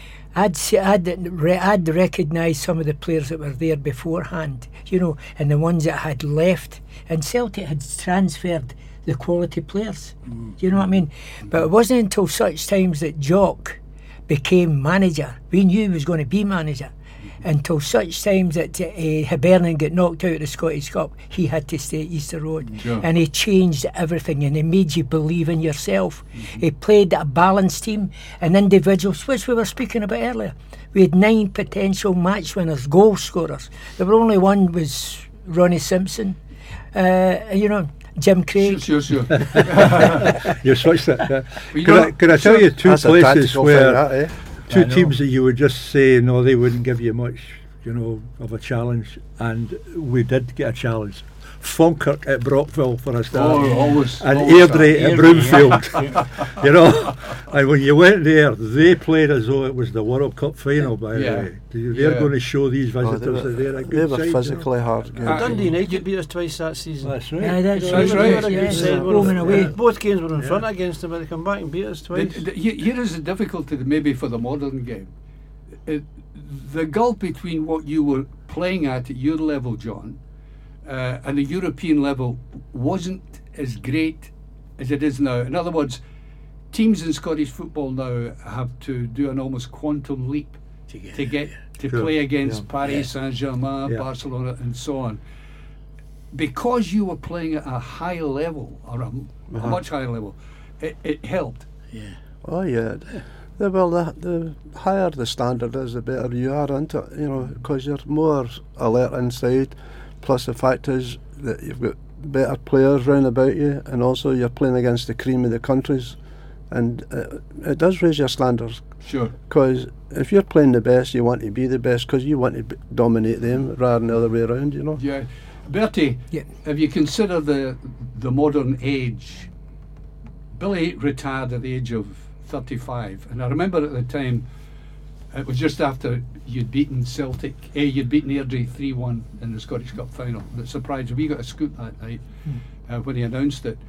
I'd recognised some of the players that were there beforehand, you know, and the ones that had left. And Celtic had transferred the quality players. You know what I mean? But it wasn't until such times that Jock became manager. We knew he was going to be manager. Until such times that Hibernian got knocked out of the Scottish Cup, he had to stay at Easter Road. Sure. And he changed everything, and he made you believe in yourself. He played a balanced team and individuals, which we were speaking about earlier. We had 9 potential match winners, goal scorers. There were only one was Ronnie Simpson. You know, Jim Craig. Sure. You switched it. Yeah. Well, Could I tell you two That's a places tactical where thing, that, eh? two I know. teams that you would just say no, they wouldn't give you much, you know, of a challenge, and we did get a challenge. Falkirk at Brockville for a start, always. and always Airdrie at Airdrie, Broomfield. You know, and when you went there, they played as though it was the World Cup final. By Yeah. the way, they're Yeah. going to show these Oh, visitors that they're a they good were side. physically hard games. Dundee United beat us twice that season. That's right. Yeah, that's That's right. right. They were a Yeah, good side. home and away. Both games were in front against them, but they come back and beat us twice. Here is the difficulty maybe for the modern game. The gulf between what you were playing at your level, John, and the European level wasn't as great as it is now. In other words, teams in Scottish football now have to do an almost quantum leap to get to Sure. play against Yeah. Paris Saint-Germain, Yeah. Barcelona and so on. Because you were playing at a high level, or a much higher level, it helped. Oh yeah. The higher the standard is, the better you are, isn't it? You know, because you're more alert inside. Plus the fact is that you've got better players round about you, and also you're playing against the cream of the countries, and it does raise your standards. Sure. Because if you're playing the best, you want to be the best because you want to dominate them rather than the other way around. You know. Yeah. Bertie, Yeah. if you consider the modern age, Billy retired at the age of 35, and I remember at the time it was just after you'd beaten Celtic, you'd beaten Airdrie 3-1 in the Scottish Cup final. That surprised me. We got a scoop that night when he announced it.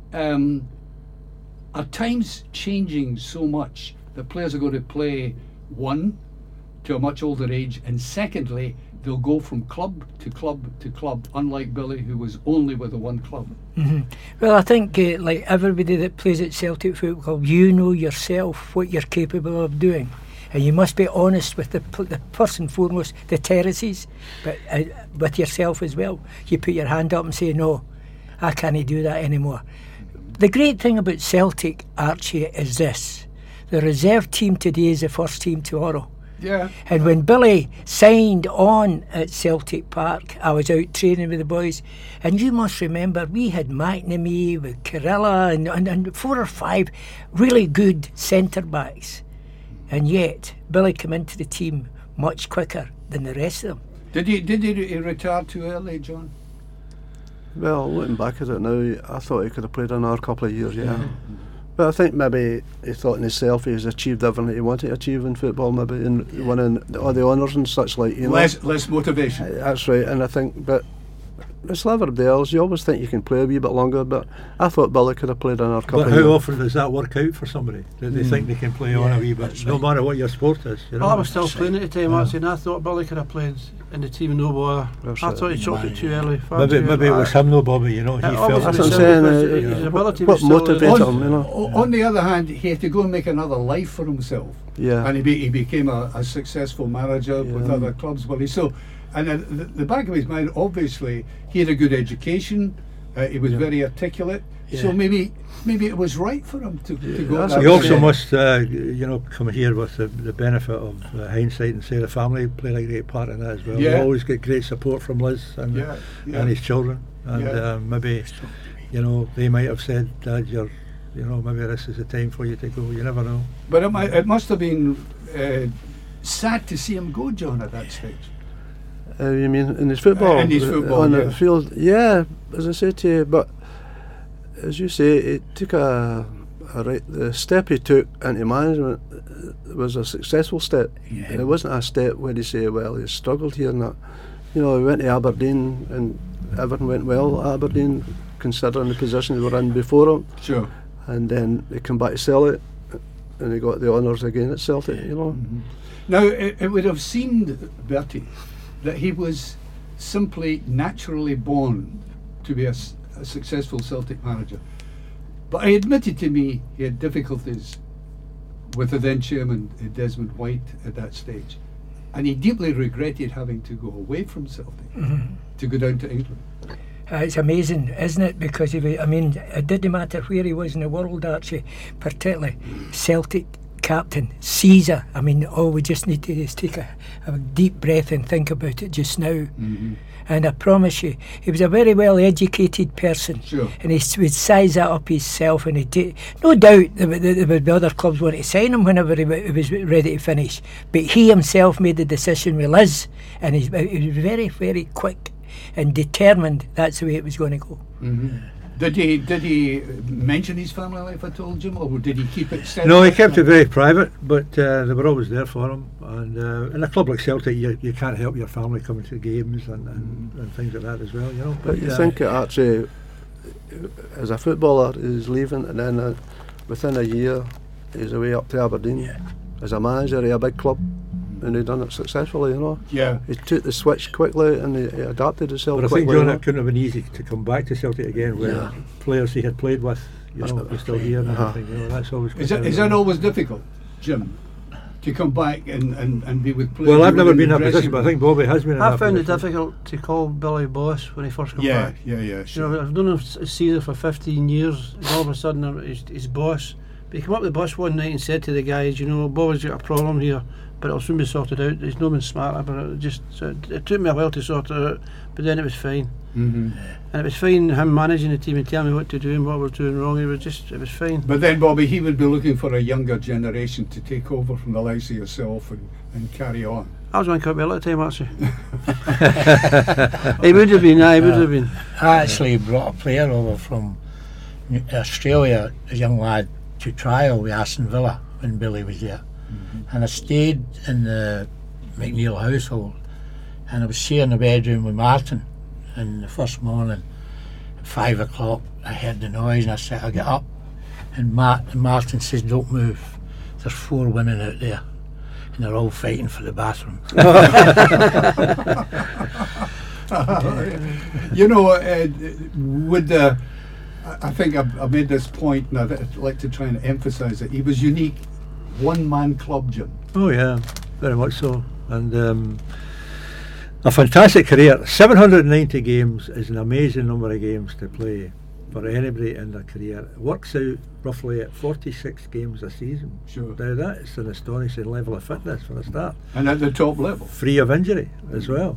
Are times changing so much that players are going to play, one, to a much older age, and secondly, they'll go from club to club to club, unlike Billy, who was only with the one club. Well, I think like everybody that plays at Celtic Football Club, you know yourself what you're capable of doing, and you must be honest with the first and foremost the terraces, but with yourself as well. You put your hand up and say, no, I can't do that anymore. The great thing about Celtic, Archie, is this: the reserve team today is the first team tomorrow. Yeah. And when Billy signed on at Celtic Park, I was out training with the boys, and you must remember we had McNamee with Carilla and 4 or 5 really good centre backs, and yet Billy came into the team much quicker than the rest of them. Did he retire too early, John? Well, looking back at it now, I thought he could have played another couple of years, yeah. But I think maybe he thought in himself he's achieved everything he wanted to achieve in football, maybe in winning all the honours and such like, you know. Less motivation. That's right, and I think, but it's Liverpool's, you always think you can play a wee bit longer, but I thought Billy could have played another couple But of how years. often does that work out for somebody? Do they think they can play on a wee bit, no matter what your sport is? You know? I was still playing at the time, actually, and I thought Billy could have played in the team, no bother. That's I it. thought he chopped it too early. Maybe it was him, no Bobby. You know, he Yeah, felt. obviously That's what I'm himself, saying, because his ability what was still there. motivated him, you know. On the other hand, he had to go and make another life for himself. Yeah. And he became a successful manager with Yeah. other clubs. Well, and at the back of his mind, obviously, he had a good education. He was very articulate. So maybe it was right for him to go. that's that He also way. must, come here with the benefit of hindsight and say the family played a great part in that as well. Yeah. We always get great support from Liz and his children, and maybe, they might have said, Dad, maybe this is the time for you to go. You never know. But it must have been sad to see him go, John, at that stage. You mean in his football? In his football, on yeah. the field, yeah. As I say to you, but as you say, it took the step he took into management was a successful step. Yeah. It wasn't a step where they say, well, he struggled here and that. You know, he went to Aberdeen and everything went well at Aberdeen, considering the position they were in before him. Sure. And then they come back to Celtic and he got the honours again at Celtic, you know. Mm-hmm. Now, it would have seemed, Bertie, that he was simply naturally born to be a successful Celtic manager. But he admitted to me he had difficulties with the then chairman Desmond White at that stage. And he deeply regretted having to go away from Celtic to go down to England. It's amazing, isn't it? Because it didn't matter where he was in the world, Archie, particularly Celtic captain, Caesar. We just need to just take a deep breath and think about it just now. Mm-hmm. And I promise you, he was a very well-educated person. Sure. And he would size that up himself, and no doubt there would be other clubs wanting to sign him whenever he was ready to finish. But he himself made the decision with Liz, and he was very, very quick and determined that's the way it was going to go. Mm-hmm. Did he mention his family life at all, Jim, or did he keep it steady? No, he kept it very private, but they were always there for him. And in a club like Celtic, you can't help your family coming to games and things like that as well, you know. But you think actually, as a footballer, he's leaving, and then within a year, he's away up to Aberdeen. Yeah. As a manager of a big club, and he done it successfully, you know. Yeah. He took the switch quickly and he adapted himself But I think, quickly. John, you know. it couldn't have been easy to come back to Celtic again where players he had played with, were still here and everything. You know, that's always Is that always difficult, Jim, to come back and be with players? Well, I've who never were in been in the that dressing position, but I think Bobby has been in I that found it position. difficult to call Billy boss when he first came back. Yeah, sure. I've known him Caesar for 15 years, and all of a sudden he's boss. But he came up with the bus one night and said to the guys, Bobby's got a problem here, but it'll soon be sorted out. He's not been smart about it. It took me a while to sort it out, but then it was fine. Mm-hmm. And it was fine him managing the team and telling me what to do and what we were doing wrong. It was fine. But then, Bobby, he would be looking for a younger generation to take over from the likes of yourself and carry on. I was on Cup at the time, actually. He would have been, he would have been. I actually brought a player over from Australia, a young lad, to trial with Aston Villa when Billy was there. And I stayed in the McNeil household, and I was sharing the bedroom with Martin. And the first morning at 5 o'clock I heard the noise, and I said, I'll get up, and Martin says, don't move, there's 4 women out there and they're all fighting for the bathroom. I think I've made this point, and I'd like to try and emphasise it. He was unique, one-man club, Jim. Oh yeah, very much so. And a fantastic career. 790 games is an amazing number of games to play for anybody in their career. It works out roughly at 46 games a season. Sure. Now that is an astonishing level of fitness for a start. And at the top level. Free of injury as well,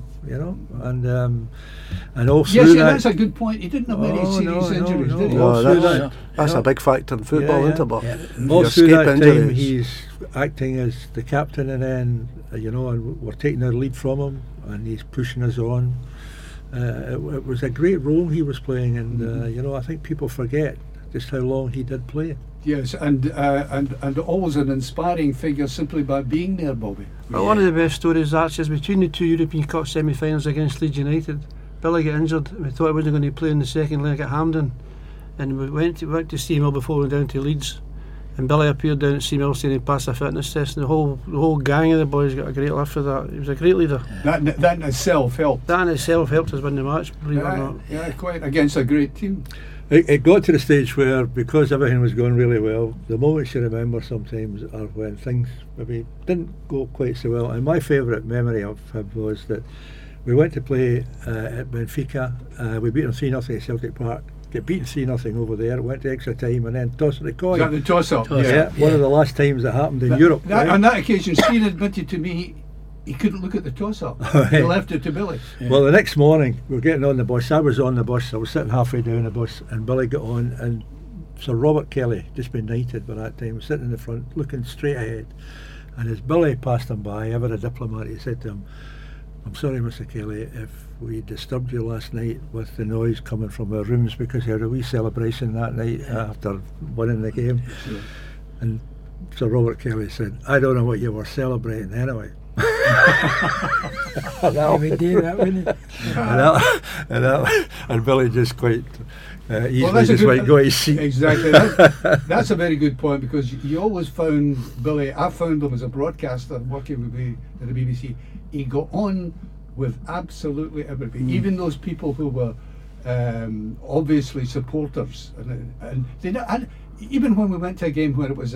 and all through Yes, that. that's a good point. He didn't have many serious injuries, did he? No, All through that, that's a big factor in football, Yeah, isn't it? But all you through escape that injuries. time he's acting as the captain, and then and we're taking our lead from him, and he's pushing us on. It was a great role he was playing, and I think people forget just how long he did play. Yes, and always an inspiring figure simply by being there, Bobby. Well, one of the best stories actually is between the 2 European Cup semi-finals against Leeds United. Billy got injured. We thought he wasn't going to play in the second leg at Hampden, and we went to Seamill before we went down to Leeds. And Billy appeared down at Seamill saying he'd passed a fitness test, and the whole gang of the boys got a great laugh for that. He was a great leader. That in itself helped. That in itself helped us win the match, believe it or not. Yeah, quite, against a great team. It got to the stage where, because everything was going really well, the moments you remember sometimes are when things maybe didn't go quite so well. And my favourite memory of him was that we went to play at Benfica. We beat them 3-0 at Celtic Park. Get beaten 3-0 over there, went to extra time, and then tossed the coin. Was that the toss-up? One of the last times that happened in Europe. Right? On that occasion, Stein admitted to me he couldn't look at the toss-up. He left it to Billy. Well, the next morning we were getting on the bus. I was on the bus. I was sitting halfway down the bus, and Billy got on, and Sir Robert Kelly, just been knighted by that time, was sitting in the front, looking straight ahead. And as Billy passed him by, ever a diplomat, he said to him, I'm sorry, Mr. Kelly, if we disturbed you last night with the noise coming from our rooms, because we had a wee celebration that night after winning the game. Sure. And Sir Robert Kelly said, I don't know what you were celebrating anyway. He would do that, wouldn't he? And Billy just quite easily that's a just good- went, go to his seat. Exactly. That's a very good point, because you always found Billy, I found him as a broadcaster working with me at the BBC, he got on with absolutely everybody, even those people who were obviously supporters. And they know, and even when we went to a game where it was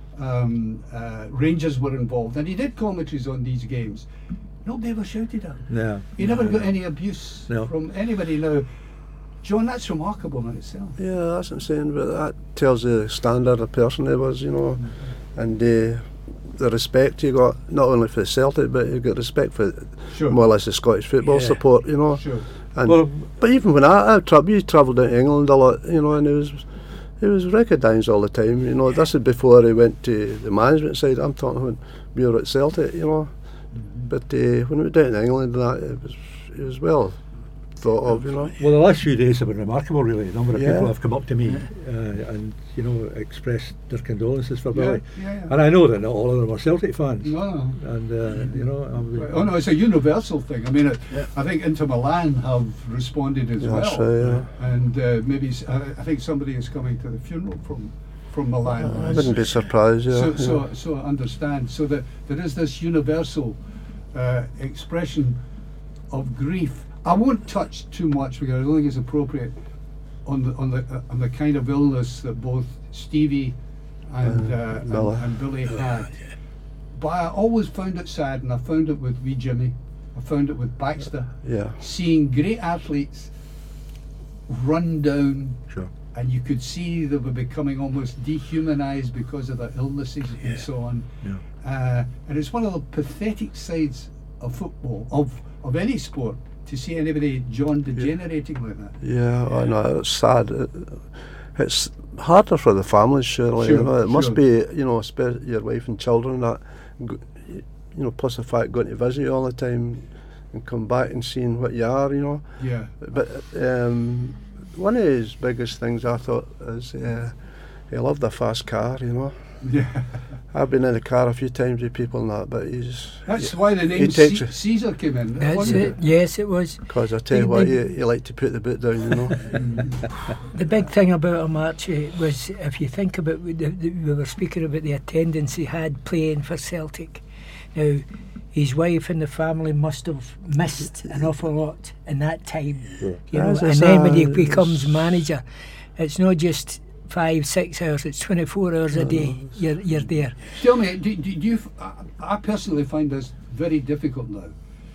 Rangers were involved, and he did commentaries on these games, nobody ever shouted at him. No. He never got any abuse No. from anybody. Now, John, that's remarkable in itself. Yeah, that's what I'm saying, but that tells the standard of person he was, you know, and the respect he got, not only for Celtic, but he got respect for Sure. more or less the Scottish football Yeah. support, you know. Sure. And Well, but even when we travelled down to England a lot, you know, and he was recognised all the time, you know. This is before he went to the management side. I'm talking when we were at Celtic, you know. But when we went down to England, and that it was well thought of, you know. well, the last few days have been remarkable, really. A number of Yeah. people have come up to me and, you know, expressed their condolences for Billy. Yeah. And I know that not all of them are Celtic fans. No. And, you know, Oh no, it's a universal thing. I mean, I think Inter Milan have responded as That's well, right, and maybe I think somebody is coming to the funeral from Milan. I wouldn't be surprised, yeah. So I understand. So that there is this universal expression of grief. I won't touch too much because I don't think it's appropriate on the kind of illness that both Stevie and Billy had. But I always found it sad, and I found it with wee Jimmy. I found it with Baxter. Yeah. Seeing great athletes run down, Sure. and you could see they were becoming almost dehumanised because of their illnesses and so on. Yeah. And it's one of the pathetic sides of football, of any sport, to see anybody, John, degenerating like that. Yeah, I know, it's sad. It's harder for the families, surely. Sure, you know, it must sure. be, you know, your wife and children that, you know, plus the fact going to visit you all the time and come back and seeing what you are, you know. Yeah. But one of his biggest things I thought is he loved a fast car, you know. Yeah. I've been in a car a few times with people and that, but That's why the name he takes it. Caesar came in. That's wasn't it. Yes, it was. Because I tell you what, you like to put the boot down, you know. The big thing about him, Archie, was if you think about, we were speaking about the attendance he had playing for Celtic. Now, his wife and the family must have missed an awful lot in that time. You know, As I and say, then when he it's- becomes manager, it's not just 5-6 hours, it's 24 hours a day. You're there. Tell me, do you? I personally find this very difficult now.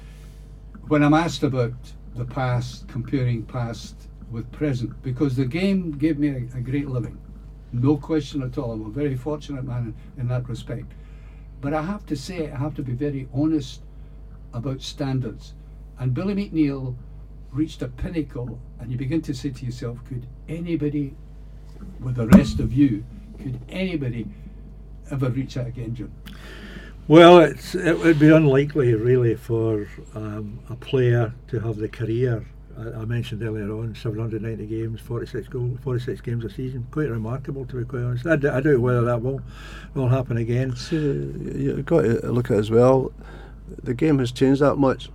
When I'm asked about the past, comparing past with present, because the game gave me a great living, no question at all. I'm a very fortunate man in that respect. But I have to say, I have to be very honest about standards. And Billy McNeill reached a pinnacle, and you begin to say to yourself, could anybody, with the rest of you, could anybody ever reach that again, Jim? Well, it would be unlikely, really, for a player to have the career I mentioned earlier on. 790 games, 46 goals, 46 games a season. Quite remarkable, to be quite honest. I doubt whether that will happen again. See, you've got to look at it as well. The game has changed that much.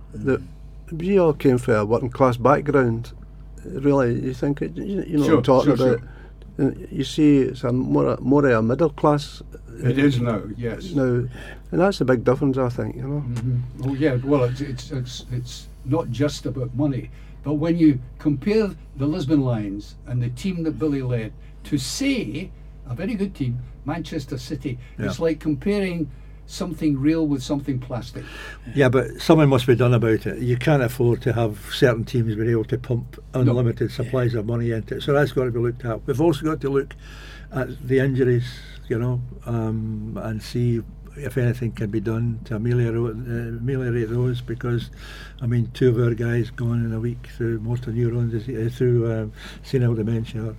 We all came from a working class background. Really, you think it, you know Sure, what I'm talking sure, about. And you see, it's a more of a middle class. It is now, yes. Now, and that's the big difference, I think. You know. Oh yeah, well it's not just about money, but when you compare the Lisbon Lions and the team that Billy led to, say, a very good team, Manchester City, it's like comparing something real with something plastic. Yeah, but something must be done about it. You can't afford to have certain teams being able to pump unlimited supplies of money into it. So that's got to be looked at. We've also got to look at the injuries, you know, and see if anything can be done to ameliorate those, because, I mean, 2 of our guys gone in a week through motor neurons, through senile dementia.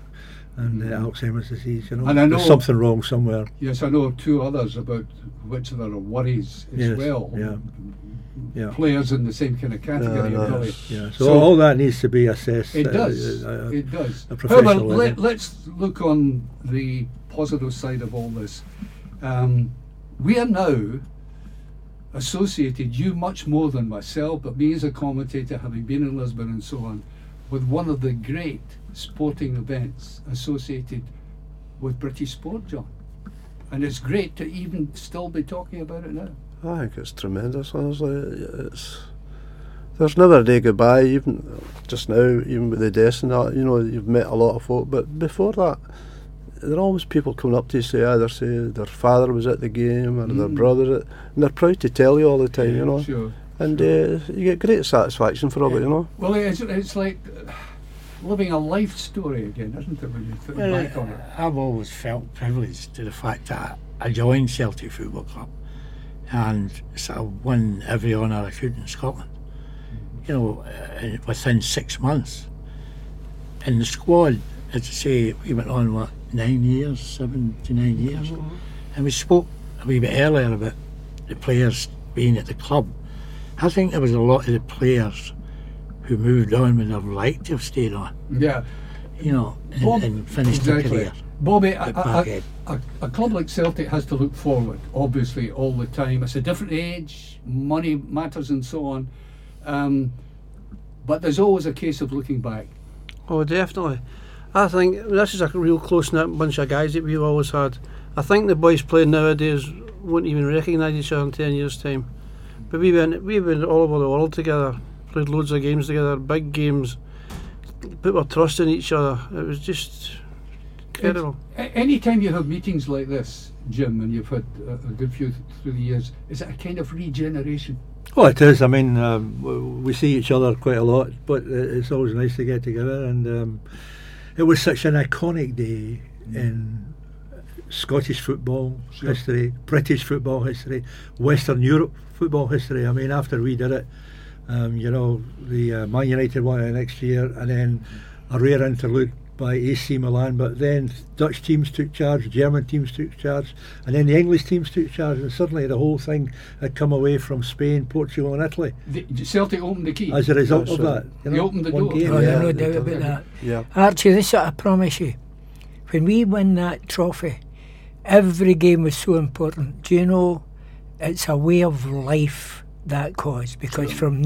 and Alzheimer's disease. You know, And I know- there's something wrong somewhere. Yes, I know of 2 others about which there are worries as Yes, well. yeah. Players in the same kind of category. No, Billy. Yeah, so all that needs to be assessed. It does. It It does. a professional However, level. let's look on the positive side of all this. We are now associated, you much more than myself, but me as a commentator, having been in Lisbon and so on, with one of the great sporting events associated with British sport, John. And it's great to even still be talking about it now. I think it's tremendous, honestly. There's never a day goodbye, even just now, even with the deaths and that, you know, you've met a lot of folk, but before that, there are always people coming up to you, either say their father was at the game or their brother, and they're proud to tell you all the time, you know. Sure. And you get great satisfaction from it, you know. Well, it's like living a life story again, isn't it, when you think back on it? I've always felt privileged to the fact that I joined Celtic Football Club and sort of won every honour I could in Scotland. You know, within 6 months. In the squad, as I say, we went on, 9 years, 7 to 9 years. And we spoke a wee bit earlier about the players being at the club. I think there was a lot of the players who moved on would have liked to have stayed on, Yeah. you know, and finished their career. Bobby, At Parkhead. a club like Celtic has to look forward, obviously, all the time. It's a different age, money matters and so on. But there's always a case of looking back. Oh, definitely. I think this is a real close-knit bunch of guys that we've always had. I think the boys playing nowadays won't even recognise each other in 10 years' time. But we've been all over the world together, played loads of games together, big games, put our trust in each other. It was just incredible. Any time you have meetings like this, Jim, and you've had a good few through the years, is it a kind of regeneration? Oh, it is. I mean, we see each other quite a lot, but it's always nice to get together. And it was such an iconic day in Scottish football history, British football history, Western Europe football history. I mean, after we did it, you know, the Man United won it next year, and then a rare interlude by AC Milan, but then Dutch teams took charge, German teams took charge, and then the English teams took charge, and suddenly the whole thing had come away from Spain, Portugal and Italy Celtic opened the key. as a result That's of right. that. You They know, opened the one door. game. Oh, Yeah, no they doubt did. about that. Yeah. Archie, this I promise you, when we win that trophy, every game was so important. Do you know, it's a way of life, that cause, because from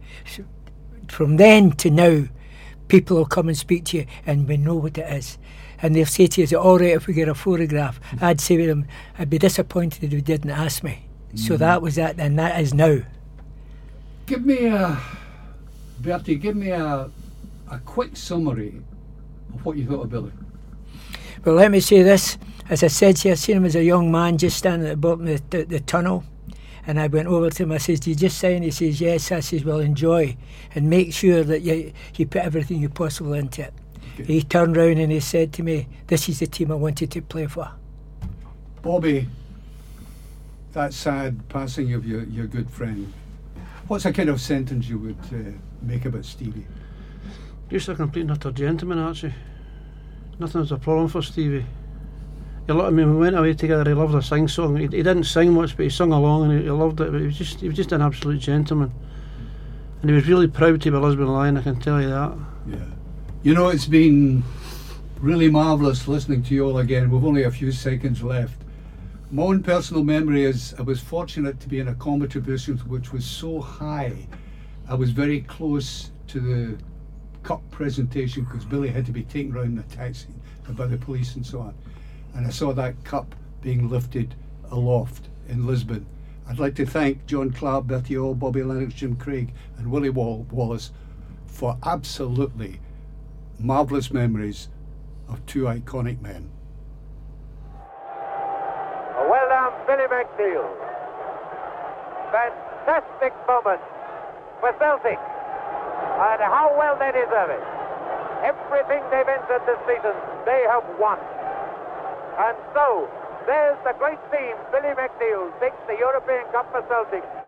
then to now, people will come and speak to you and we know what it is. And they'll say to you, is it all right if we get a photograph? I'd say to them, I'd be disappointed if you didn't ask me. So that was that, and that is now. Give me Bertie, give me a quick summary of what you thought of Billy. Well, let me say this. As I said to you, I seen him as a young man just standing at the bottom of the tunnel. And I went over to him, I says, "Do you just sign?" He says, "Yes." I says, "Well, enjoy and make sure that you put everything you possible into it." Okay. He turned round and he said to me, "This is the team I wanted to play for." Bobby, that sad passing of your good friend, what's a kind of sentence you would make about Stevie? Just a complete and utter gentleman, actually. Nothing was a problem for Stevie. I mean, we went away together. He loved a sing-song. He didn't sing much, but he sung along and he loved it. But he was just an absolute gentleman, and he was really proud to be a Lisbon Lion. I can tell you that. Yeah. You know, it's been really marvellous listening to you all again. We've only a few seconds left. My own personal memory is I was fortunate to be in a commentary booth which was so high. I was very close to the cup presentation because Billy had to be taken round in a taxi by the police and so on. And I saw that cup being lifted aloft in Lisbon. I'd like to thank John Clark, Bertie Auld, Bobby Lennox, Jim Craig and Willie Wallace for absolutely marvellous memories of two iconic men. Well done, Billy McNeill. Fantastic moment for Celtic. And how well they deserve it. Everything they've entered this season, they have won. And so, there's the great team. Billy McNeill takes the European Cup for Celtic.